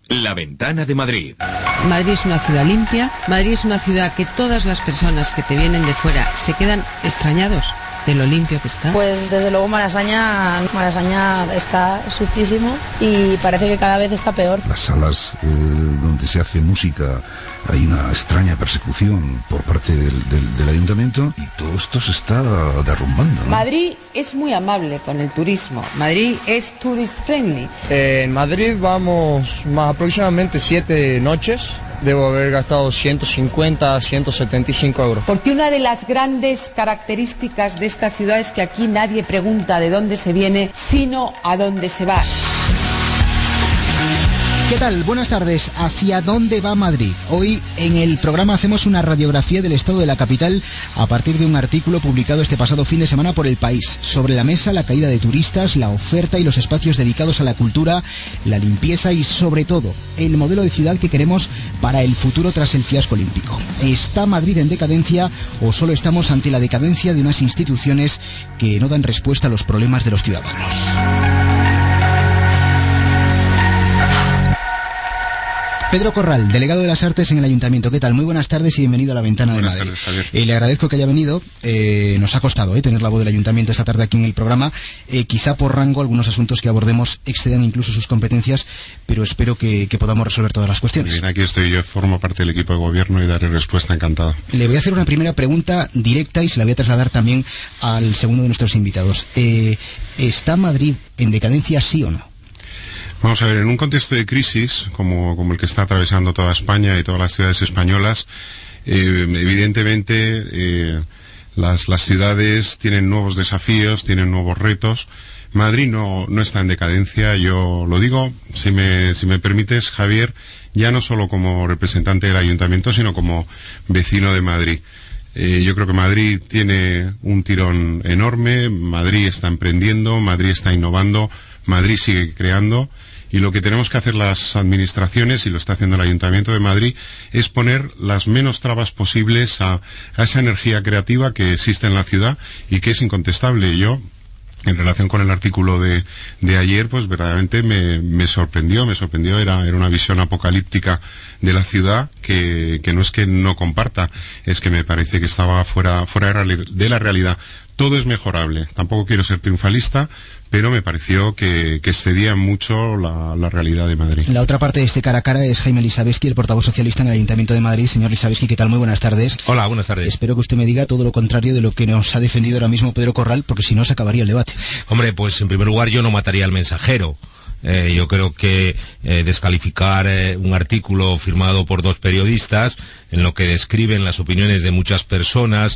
La Ventana de Madrid. Madrid es una ciudad limpia, Madrid es una ciudad que todas las personas que te vienen de fuera se quedan extrañados de lo limpio que está. Pues desde luego Malasaña está sucísimo y parece que cada vez está peor. Las salas donde se hace música hay una extraña persecución por parte del ayuntamiento y todo esto se está derrumbando, ¿no? Madrid es muy amable con el turismo, Madrid es tourist friendly. En Madrid vamos más aproximadamente 7 noches. Debo haber gastado 150, 175 euros. Porque una de las grandes características de esta ciudad es que aquí nadie pregunta de dónde se viene, sino a dónde se va. ¿Qué tal? Buenas tardes. ¿Hacia dónde va Madrid? Hoy en el programa hacemos una radiografía del estado de la capital a partir de un artículo publicado este pasado fin de semana por El País. Sobre la mesa, la caída de turistas, la oferta y los espacios dedicados a la cultura, la limpieza y, sobre todo, el modelo de ciudad que queremos para el futuro tras el fiasco olímpico. ¿Está Madrid en decadencia o solo estamos ante la decadencia de unas instituciones que no dan respuesta a los problemas de los ciudadanos? Pedro Corral, delegado de las Artes en el Ayuntamiento. ¿Qué tal? Muy buenas tardes y bienvenido a La Ventana de Madrid. Buenas tardes, Javier. Le agradezco que haya venido. Nos ha costado tener la voz del Ayuntamiento esta tarde aquí en el programa. Quizá por rango algunos asuntos que abordemos excedan incluso sus competencias, pero espero que podamos resolver todas las cuestiones. Bien, aquí estoy yo, formo parte del equipo de gobierno y daré respuesta encantado. Le voy a hacer una primera pregunta directa y se la voy a trasladar también al segundo de nuestros invitados. ¿Está Madrid en decadencia, sí o no? Vamos a ver, en un contexto de crisis como el que está atravesando toda España y todas las ciudades españolas, evidentemente las ciudades tienen nuevos desafíos, tienen nuevos retos. Madrid no está en decadencia, yo lo digo, si me permites, Javier, ya no solo como representante del Ayuntamiento, sino como vecino de Madrid. Yo creo que Madrid tiene un tirón enorme, Madrid está emprendiendo, Madrid está innovando, Madrid sigue creando. Y lo que tenemos que hacer las administraciones, y lo está haciendo el Ayuntamiento de Madrid, es poner las menos trabas posibles a esa energía creativa que existe en la ciudad y que es incontestable. Yo, en relación con el artículo de ayer, pues verdaderamente me sorprendió, era una visión apocalíptica de la ciudad que no es que no comparta, es que me parece que estaba fuera de la realidad. Todo es mejorable, tampoco quiero ser triunfalista, pero me pareció que excedía mucho la realidad de Madrid. La otra parte de este cara a cara es Jaime Lisabeski, el portavoz socialista en el Ayuntamiento de Madrid. Señor Lisabeski, ¿qué tal? Muy buenas tardes. Hola, buenas tardes. Espero que usted me diga todo lo contrario de lo que nos ha defendido ahora mismo Pedro Corral, porque si no se acabaría el debate. Hombre, pues en primer lugar yo no mataría al mensajero. Yo creo que descalificar un artículo firmado por 2 periodistas en lo que describen las opiniones de muchas personas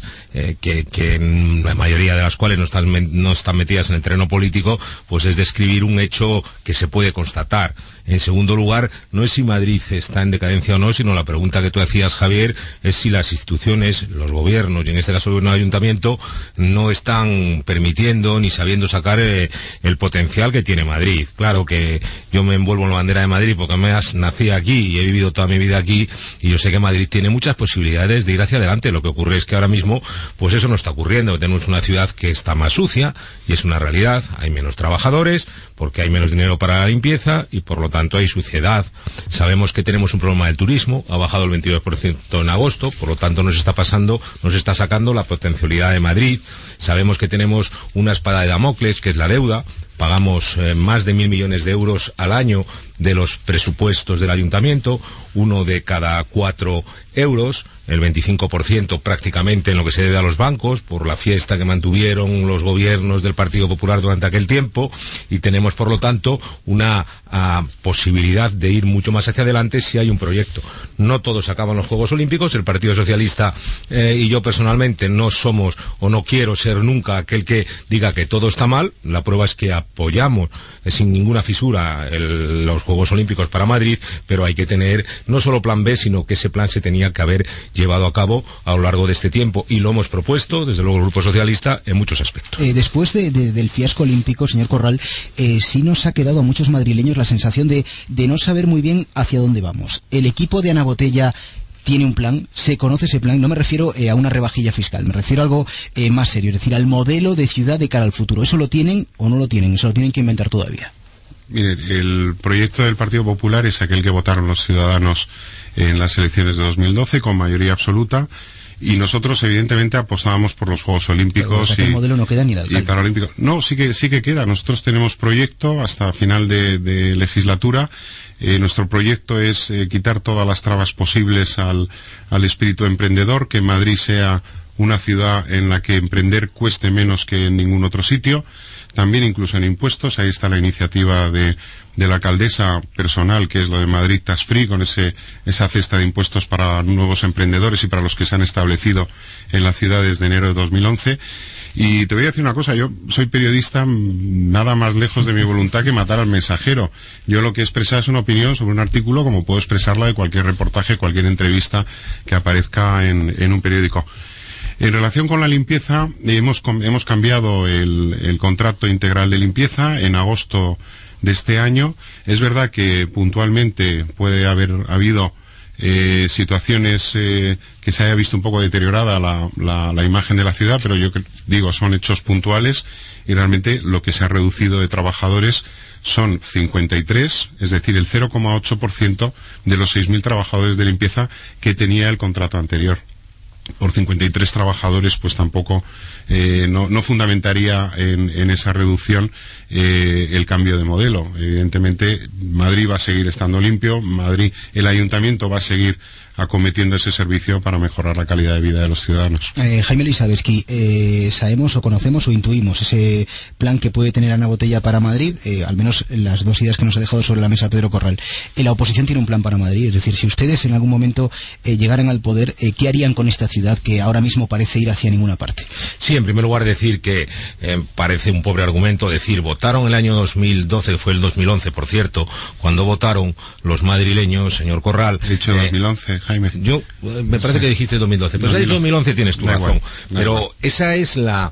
que la mayoría de las cuales no están metidas en el terreno político, pues es describir un hecho que se puede constatar. En segundo lugar, no es si Madrid está en decadencia o no, sino la pregunta que tú hacías, Javier, es si las instituciones, los gobiernos, y en este caso el ayuntamiento, no están permitiendo ni sabiendo sacar el potencial que tiene Madrid. Claro que yo me envuelvo en la bandera de Madrid porque nací aquí y he vivido toda mi vida aquí, y yo sé que Madrid tiene muchas posibilidades de ir hacia adelante. Lo que ocurre es que ahora mismo, pues eso no está ocurriendo. Tenemos una ciudad que está más sucia, y es una realidad. Hay menos trabajadores, porque hay menos dinero para la limpieza, y por lo tanto hay suciedad. Sabemos que tenemos un problema del turismo, ha bajado el 22% en agosto, por lo tanto nos está sacando la potencialidad de Madrid. Sabemos que tenemos una espada de Damocles, que es la deuda. Pagamos más de 1.000 millones de euros al año de los presupuestos del ayuntamiento, 1 de cada 4 euros, el 25% prácticamente en lo que se debe a los bancos, por la fiesta que mantuvieron los gobiernos del Partido Popular durante aquel tiempo, y tenemos por lo tanto una posibilidad de ir mucho más hacia adelante si hay un proyecto. No todos acaban los Juegos Olímpicos, el Partido Socialista y yo personalmente no somos o no quiero ser nunca aquel que diga que todo está mal. La prueba es que apoyamos sin ninguna fisura los Juegos Olímpicos para Madrid, pero hay que tener no solo plan B, sino que ese plan se tenía que haber llevado a cabo a lo largo de este tiempo, y lo hemos propuesto desde luego el Grupo Socialista en muchos aspectos. Después del fiasco olímpico, señor Corral, sí nos ha quedado a muchos madrileños la sensación de no saber muy bien hacia dónde vamos. El equipo de Ana Botella tiene un plan, se conoce ese plan. No me refiero a una rebajilla fiscal, me refiero a algo más serio, es decir, al modelo de ciudad de cara al futuro. ¿Eso lo tienen o no lo tienen? ¿Eso lo tienen que inventar todavía? Mire, el proyecto del Partido Popular es aquel que votaron los ciudadanos en las elecciones de 2012 con mayoría absoluta, y nosotros evidentemente apostábamos por los Juegos Olímpicos. Pero, el modelo no queda ni y Paralímpicos. No, sí que queda. Nosotros tenemos proyecto hasta final de legislatura. Nuestro proyecto es quitar todas las trabas posibles al espíritu emprendedor, que Madrid sea una ciudad en la que emprender cueste menos que en ningún otro sitio. También incluso en impuestos, ahí está la iniciativa de la alcaldesa personal, que es lo de Madrid Tax Free, con esa cesta de impuestos para nuevos emprendedores y para los que se han establecido en la ciudad desde enero de 2011. Y te voy a decir una cosa, yo soy periodista nada más lejos de mi voluntad que matar al mensajero. Yo lo que he expresado es una opinión sobre un artículo, como puedo expresarla de cualquier reportaje, cualquier entrevista que aparezca en un periódico. En relación con la limpieza, hemos cambiado el contrato integral de limpieza en agosto de este año. Es verdad que puntualmente puede haber habido situaciones que se haya visto un poco deteriorada la imagen de la ciudad, pero yo digo, son hechos puntuales, y realmente lo que se ha reducido de trabajadores son 53, es decir, el 0,8% de los 6.000 trabajadores de limpieza que tenía el contrato anterior. Por 53 trabajadores, pues tampoco no fundamentaría en esa reducción el cambio de modelo. Evidentemente, Madrid va a seguir estando limpio, el ayuntamiento va a seguir acometiendo ese servicio para mejorar la calidad de vida de los ciudadanos. Jaime Elisabetsky, sabemos o conocemos o intuimos ese plan que puede tener Ana Botella para Madrid, al menos las dos ideas que nos ha dejado sobre la mesa Pedro Corral. La oposición tiene un plan para Madrid, es decir, si ustedes en algún momento llegaran al poder, ¿qué harían con esta ciudad que ahora mismo parece ir hacia ninguna parte? Sí, en primer lugar decir que parece un pobre argumento decir, votaron el año 2012, fue el 2011, por cierto, cuando votaron los madrileños, señor Corral. He dicho 2011, Jaime. Yo, me parece que dijiste 2012, pero si has dicho 2011 tienes tu razón. Pero esa es la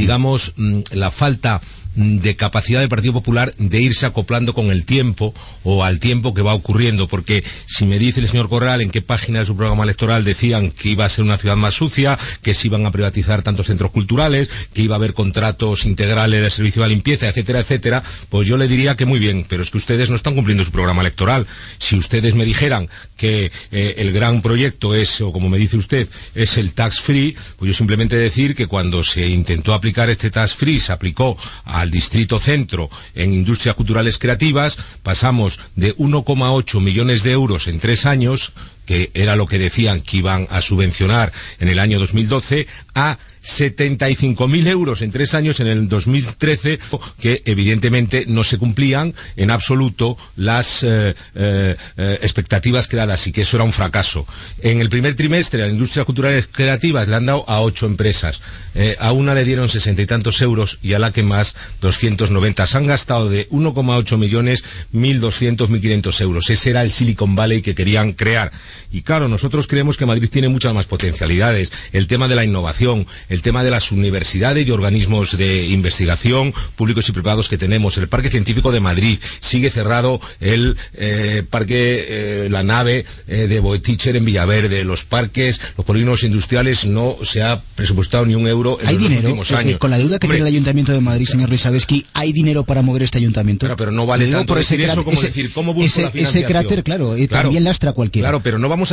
falta de capacidad del Partido Popular de irse acoplando con el tiempo o al tiempo que va ocurriendo, porque si me dice el señor Corral en qué página de su programa electoral decían que iba a ser una ciudad más sucia, que se iban a privatizar tantos centros culturales, que iba a haber contratos integrales de servicio de limpieza, etcétera, etcétera, pues yo le diría que muy bien, pero es que ustedes no están cumpliendo su programa electoral. Si ustedes me dijeran que el gran proyecto es, o como me dice usted, es el tax free, pues yo simplemente decir que cuando se intentó aplicar este tax free, se aplicó al Distrito Centro en industrias culturales creativas, pasamos de 1,8 millones de euros en 3 años, que era lo que decían que iban a subvencionar en el año 2012, a 75.000 euros en 3 años en el 2013, que evidentemente no se cumplían en absoluto las expectativas creadas, y que eso era un fracaso. En el primer trimestre las industrias culturales creativas le han dado a 8 empresas, a una le dieron 60 y tantos euros y a la que más 290. Se han gastado de 1,8 millones 1.200, 1.500 euros. Ese era el Silicon Valley que querían crear. Y claro, nosotros creemos que Madrid tiene muchas más potencialidades. El tema de la innovación, el tema de las universidades y organismos de investigación públicos y privados que tenemos. El Parque Científico de Madrid, sigue cerrado el parque, la nave de Boeticher en Villaverde. Los parques, los polígonos industriales, no se ha presupuestado ni un euro en los últimos años. Con la deuda que tiene el Ayuntamiento de Madrid, señor Elisabetsky, ¿hay dinero para mover este ayuntamiento? Pero no vale tanto decir eso como decir cómo busco la financiación. Ese cráter, claro, también lastra a cualquiera. Claro, pero no vamos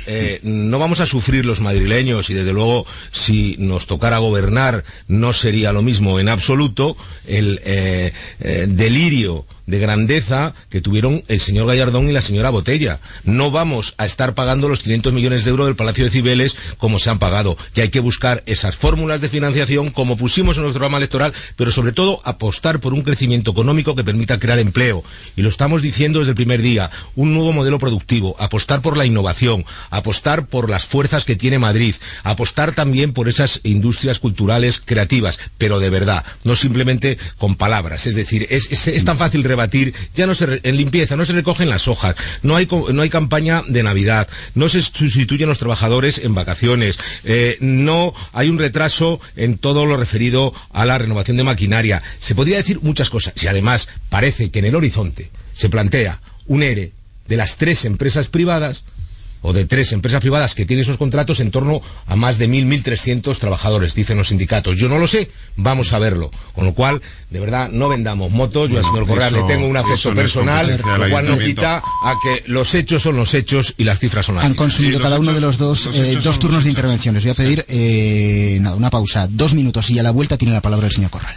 a sufrir los madrileños, y desde luego si nos tocara gobernar no sería lo mismo en absoluto el delirio de grandeza que tuvieron el señor Gallardón y la señora Botella. No vamos a estar pagando los 500 millones de euros del Palacio de Cibeles como se han pagado, y hay que buscar esas fórmulas de financiación como pusimos en nuestro programa electoral, pero sobre todo apostar por un crecimiento económico que permita crear empleo, y lo estamos diciendo desde el primer día, un nuevo modelo productivo, apostar por la innovación, apostar por las fuerzas que tiene Madrid, apostar también por esas industrias culturales creativas, pero de verdad, no simplemente con palabras. Es decir, es tan fácil rebatir, ya no en limpieza no se recogen las hojas, no hay campaña de Navidad, no se sustituyen los trabajadores en vacaciones, no hay un retraso en todo lo referido a la renovación de maquinaria. Se podría decir muchas cosas, y además parece que en el horizonte se plantea un ERE de las 3 empresas privadas. o de 3 empresas privadas que tienen esos contratos en torno a más de 1.300 trabajadores, dicen los sindicatos. Yo no lo sé, vamos a verlo. Con lo cual, de verdad, no vendamos motos. Yo al señor Corral le tengo un afecto personal, lo cual no quita a que los hechos son los hechos y las cifras son las cifras. Han consumido cada uno de los dos turnos de intervención. Les voy a pedir una pausa, 2 minutos, y a la vuelta tiene la palabra el señor Corral.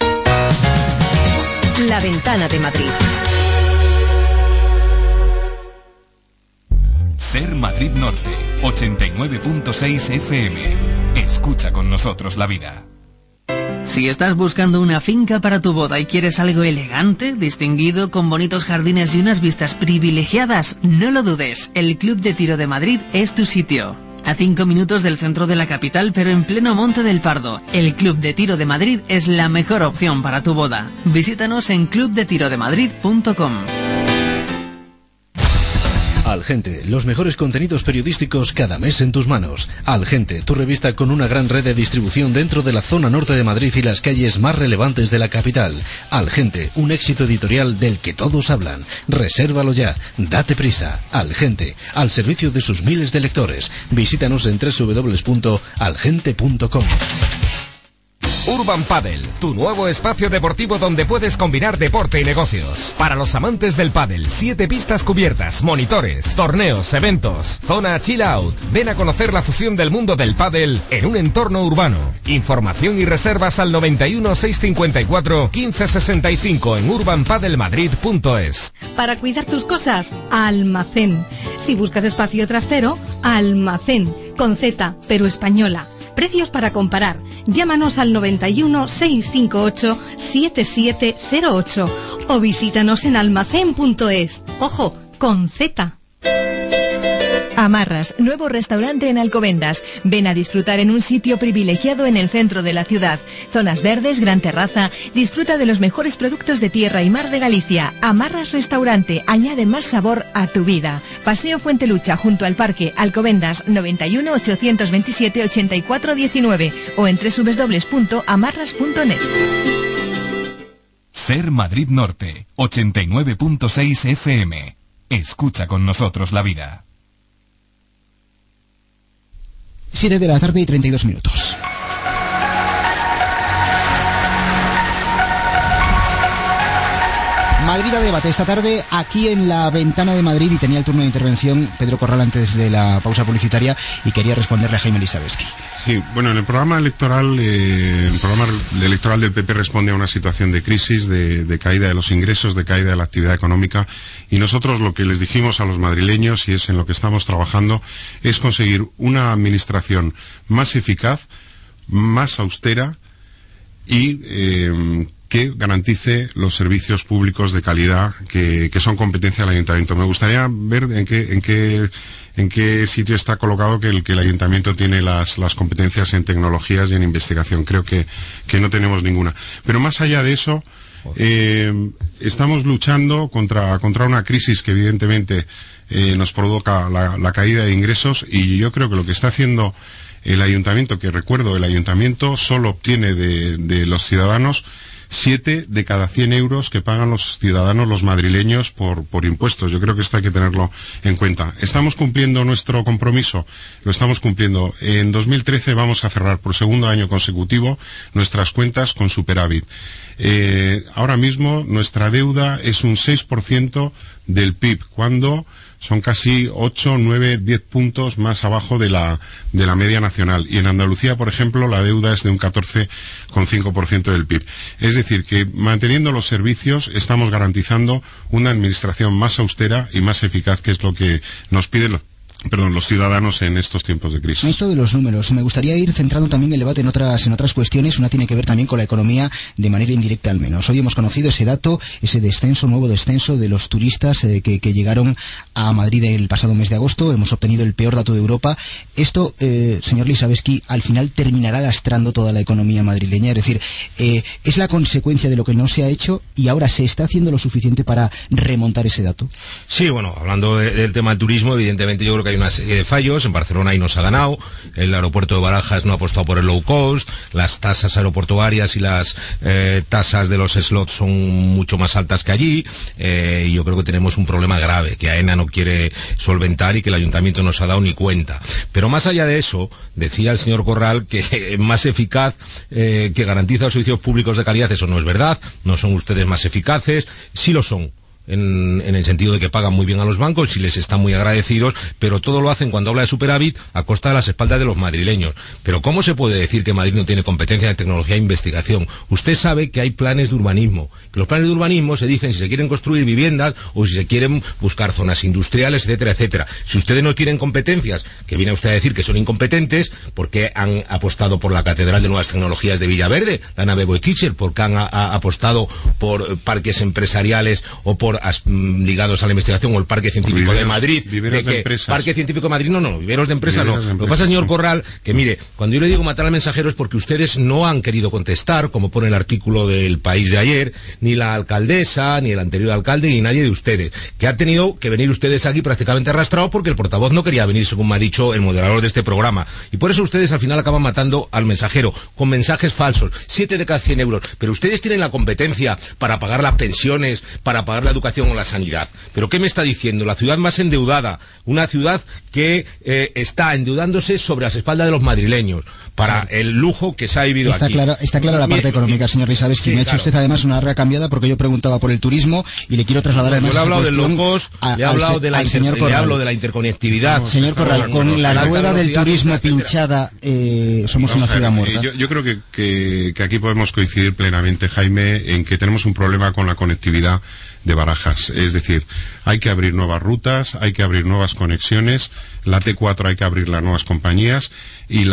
La Ventana de Madrid. Ser Madrid Norte, 89.6 FM. Escucha con nosotros la vida. Si estás buscando una finca para tu boda y quieres algo elegante, distinguido, con bonitos jardines y unas vistas privilegiadas, no lo dudes, el Club de Tiro de Madrid es tu sitio. A 5 minutos del centro de la capital, pero en pleno Monte del Pardo, el Club de Tiro de Madrid es la mejor opción para tu boda. Visítanos en clubdetirodemadrid.com. Algente, los mejores contenidos periodísticos cada mes en tus manos. Algente, tu revista con una gran red de distribución dentro de la zona norte de Madrid y las calles más relevantes de la capital. Algente, un éxito editorial del que todos hablan. Resérvalo ya, date prisa. Algente, al servicio de sus miles de lectores. Visítanos en www.algente.com. Urban Padel, tu nuevo espacio deportivo donde puedes combinar deporte y negocios. Para los amantes del pádel, 7 pistas cubiertas, monitores, torneos, eventos, zona chill out. Ven a conocer la fusión del mundo del pádel en un entorno urbano. Información y reservas al 91 654 1565 en urbanpadelmadrid.es. Para cuidar tus cosas, Almacén. Si buscas espacio trastero, Almacén, con Z, pero española. Precios para comparar. Llámanos al 91 658 7708 o visítanos en almacén.es. Ojo, con Z. Amarras, nuevo restaurante en Alcobendas. Ven a disfrutar en un sitio privilegiado en el centro de la ciudad. Zonas verdes, gran terraza. Disfruta de los mejores productos de tierra y mar de Galicia. Amarras Restaurante, añade más sabor a tu vida. Paseo Fuentelucha, junto al Parque, Alcobendas, 91 827 84 19 o en www.amarras.net. Ser Madrid Norte, 89.6 FM. Escucha con nosotros la vida. 7 de la tarde y 32 minutos. Madrid a debate esta tarde aquí en la Ventana de Madrid, y tenía el turno de intervención Pedro Corral antes de la pausa publicitaria y quería responderle a Jaime Lisabeski. Sí, bueno, en el programa electoral del PP responde a una situación de crisis, de caída de los ingresos, de caída de la actividad económica, y nosotros lo que les dijimos a los madrileños, y es en lo que estamos trabajando, es conseguir una administración más eficaz, más austera y que garantice los servicios públicos de calidad que son competencia del Ayuntamiento. Me gustaría ver en qué sitio está colocado que el Ayuntamiento tiene las competencias en tecnologías y en investigación. Creo que no tenemos ninguna. Pero más allá de eso, estamos luchando contra una crisis que evidentemente nos provoca la caída de ingresos, y yo creo que lo que está haciendo el Ayuntamiento, que recuerdo, el Ayuntamiento solo obtiene de los ciudadanos 7 de cada 100 euros que pagan los ciudadanos, los madrileños, por impuestos. Yo creo que esto hay que tenerlo en cuenta. ¿Estamos cumpliendo nuestro compromiso? Lo estamos cumpliendo. En 2013 vamos a cerrar por segundo año consecutivo nuestras cuentas con superávit. Ahora mismo nuestra deuda es un 6% del PIB, cuando son casi 8, 9, 10 puntos más abajo de la media nacional. Y en Andalucía, por ejemplo, la deuda es de un 14,5% del PIB. Es decir, que manteniendo los servicios estamos garantizando una administración más austera y más eficaz, que es lo que nos piden los ciudadanos en estos tiempos de crisis. Esto de los números, me gustaría ir centrando también el debate en otras cuestiones. Una tiene que ver también con la economía de manera indirecta, al menos. Hoy hemos conocido ese dato, ese nuevo descenso de los turistas que llegaron a Madrid el pasado mes de agosto. Hemos obtenido el peor dato de Europa. Esto, señor Lisabeski, al final terminará lastrando toda la economía madrileña. Es decir, es la consecuencia de lo que no se ha hecho, y ahora se está haciendo lo suficiente para remontar ese dato. Sí, bueno, hablando del tema del turismo, evidentemente yo creo que hay una serie de fallos. En Barcelona ahí nos ha ganado, el aeropuerto de Barajas no ha apostado por el low cost, las tasas aeroportuarias y las tasas de los slots son mucho más altas que allí, y yo creo que tenemos un problema grave, que AENA no no quiere solventar y que el ayuntamiento no se ha dado ni cuenta. Pero más allá de eso, decía el señor Corral que es más eficaz, que garantiza los servicios públicos de calidad. Eso no es verdad, no son ustedes más eficaces, sí lo son. En el sentido de que pagan muy bien a los bancos y les están muy agradecidos, pero todo lo hacen cuando habla de superávit a costa de las espaldas de los madrileños. Pero ¿cómo se puede decir que Madrid no tiene competencia de tecnología e investigación? Usted sabe que hay planes de urbanismo, que los planes de urbanismo se dicen si se quieren construir viviendas o si se quieren buscar zonas industriales, etcétera, etcétera. Si ustedes no tienen competencias, que viene usted a decir que son incompetentes, porque han apostado por la Catedral de Nuevas Tecnologías de Villaverde, la nave Boe-Teacher, porque han apostado por parques empresariales o por ligados a la investigación, o el Parque Científico de Madrid, Parque Científico de Madrid, no, viveros de empresa no. Lo que pasa, señor Corral, que mire, cuando yo le digo matar al mensajero es porque ustedes no han querido contestar, como pone el artículo del País de ayer, ni la alcaldesa, ni el anterior alcalde, ni nadie de ustedes, que ha tenido que venir ustedes aquí prácticamente arrastrados porque el portavoz no quería venir, según me ha dicho el moderador de este programa, y por eso ustedes al final acaban matando al mensajero, con mensajes falsos, 7 de cada 100 euros, pero ustedes tienen la competencia para pagar las pensiones, para pagar la educación o la sanidad. ¿Pero qué me está diciendo? La ciudad más endeudada, una ciudad que está endeudándose sobre las espaldas de los madrileños, para el lujo que se ha vivido aquí. Está clara la parte económica, señor Risabeski. Me ha hecho usted además una larga cambiada porque yo preguntaba por el turismo y le quiero trasladar además... Yo le he hablado del low cost, le he hablado de la interconectividad. Señor Corral, con la rueda del turismo pinchada, somos una ciudad muerta. Yo creo que aquí podemos coincidir plenamente, Jaime, en que tenemos un problema con la conectividad de Barajas. Es decir, hay que abrir nuevas rutas, hay que abrir nuevas conexiones, la T4 hay que abrirla a nuevas compañías y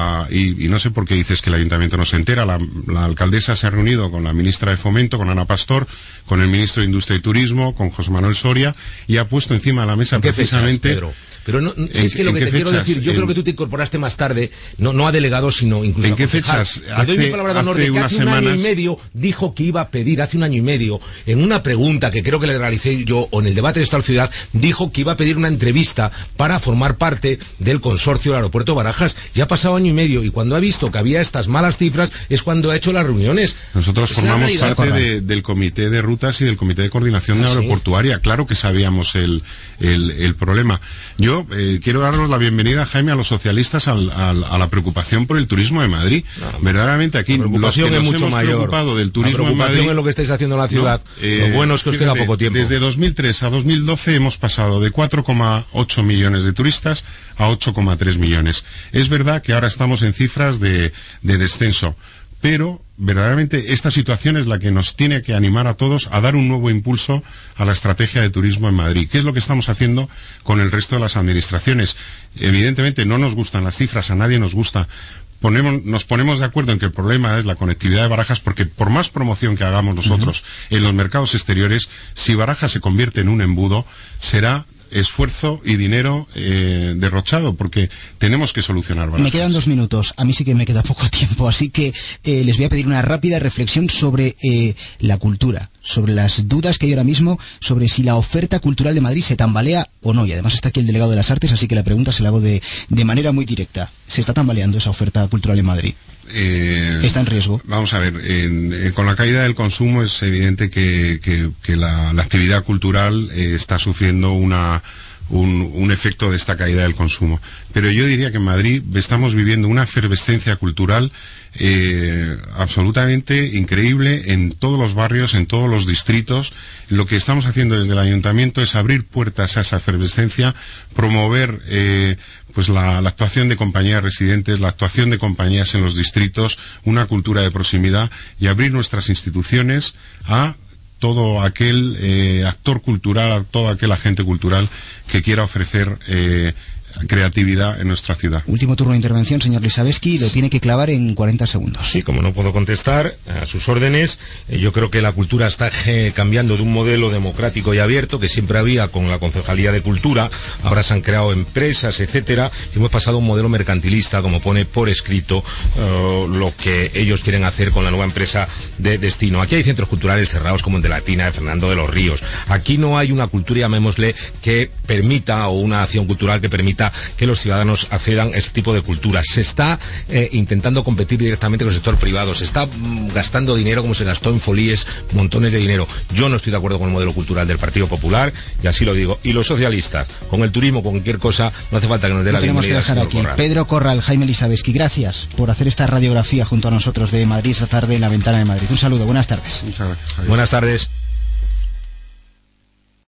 no sé por qué dices que el ayuntamiento no se entera. La alcaldesa se ha reunido con la ministra de Fomento, con Ana Pastor, con el ministro de Industria y Turismo, con José Manuel Soria, y ha puesto encima de la mesa precisamente... Fechas, Pedro? Pero no, si es que lo que te quiero decir, yo creo que tú te incorporaste más tarde, no a delegado, sino incluso ¿en qué fechas? Te doy mi palabra de honor de que hace un año y medio dijo que iba a pedir, hace un año y medio, en una pregunta que creo que le realicé yo, o en el debate de esta ciudad, dijo que iba a pedir una entrevista para formar parte del consorcio del aeropuerto de Barajas. Ya ha pasado año y medio, y cuando ha visto que había estas malas cifras, es cuando ha hecho las reuniones. Nosotros formamos parte del comité de rutas y del comité de coordinación aeroportuaria. Claro que sabíamos el problema. Yo quiero daros la bienvenida, Jaime, a los socialistas a la preocupación por el turismo de Madrid. Verdaderamente aquí los que nos hemos preocupado del turismo en Madrid... es lo que estáis haciendo en la ciudad. Lo bueno es que os queda poco tiempo. Desde 2003 a 2012 hemos pasado de 4,8 millones de turistas a 8,3 millones. Es verdad que ahora estamos en cifras de descenso, pero verdaderamente esta situación es la que nos tiene que animar a todos a dar un nuevo impulso a la estrategia de turismo en Madrid. ¿Qué es lo que estamos haciendo con el resto de las administraciones? Evidentemente no nos gustan las cifras, a nadie nos gusta. Nos ponemos de acuerdo en que el problema es la conectividad de Barajas, porque por más promoción que hagamos nosotros en los mercados exteriores, si Barajas se convierte en un embudo, será esfuerzo y dinero derrochado, porque tenemos que solucionar Barajas. Me quedan 2 minutos, a mí sí que me queda poco tiempo, así que les voy a pedir una rápida reflexión sobre la cultura, sobre las dudas que hay ahora mismo, sobre si la oferta cultural de Madrid se tambalea o no, y además está aquí el delegado de las Artes, así que la pregunta se la hago de manera muy directa. ¿Se está tambaleando esa oferta cultural en Madrid? ¿Está en riesgo? Vamos a ver, con la caída del consumo es evidente que la actividad cultural está sufriendo un efecto de esta caída del consumo. Pero yo diría que en Madrid estamos viviendo una efervescencia cultural absolutamente increíble en todos los barrios, en todos los distritos. Lo que estamos haciendo desde el ayuntamiento es abrir puertas a esa efervescencia, promover pues la actuación de compañías residentes, la actuación de compañías en los distritos, una cultura de proximidad, y abrir nuestras instituciones a todo aquel actor cultural, a todo aquel agente cultural que quiera ofrecer creatividad en nuestra ciudad. Último turno de intervención, señor Risabeski, lo tiene que clavar en 40 segundos. Sí, como no puedo contestar a sus órdenes, yo creo que la cultura está cambiando de un modelo democrático y abierto que siempre había con la Concejalía de Cultura, ahora se han creado empresas, etcétera, y hemos pasado a un modelo mercantilista, como pone por escrito lo que ellos quieren hacer con la nueva empresa de destino. Aquí hay centros culturales cerrados como el de Latina, de Fernando de los Ríos. Aquí no hay una cultura, llamémosle, que permita, o una acción cultural que permita facilita que los ciudadanos accedan a este tipo de cultura. Se está intentando competir directamente con el sector privado, se está gastando dinero como se gastó en Folíes, montones de dinero. Yo no estoy de acuerdo con el modelo cultural del Partido Popular, y así lo digo. Y los socialistas, con el turismo, con cualquier cosa, no hace falta que nos dé la bienvenida. Tenemos que dejar aquí. Corral. Pedro Corral, Jaime Elisabetsky, gracias por hacer esta radiografía junto a nosotros de Madrid esta tarde en La Ventana de Madrid. Un saludo, buenas tardes. Muchas gracias, Javier. Buenas tardes.